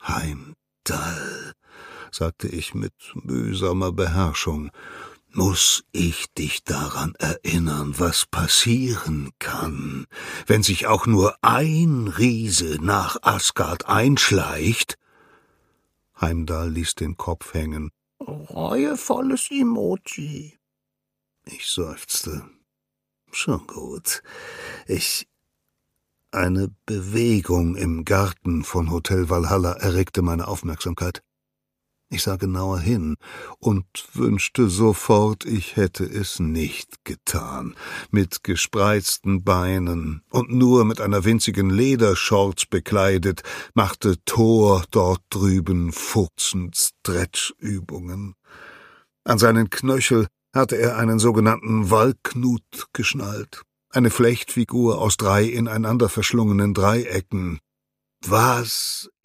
Heimdall, sagte ich mit mühsamer Beherrschung, muss ich dich daran erinnern, was passieren kann, wenn sich auch nur ein Riese nach Asgard einschleicht? Heimdall ließ den Kopf hängen. Reuevolles Emoji. Ich seufzte. Schon gut. Eine Bewegung im Garten von Hotel Valhalla erregte meine Aufmerksamkeit. Ich sah genauer hin und wünschte sofort, ich hätte es nicht getan. Mit gespreizten Beinen und nur mit einer winzigen Ledershorts bekleidet, machte Thor dort drüben furzend Stretchübungen. An seinen Knöchel hatte er einen sogenannten Walknut geschnallt, eine Flechtfigur aus 3 ineinander verschlungenen Dreiecken. Was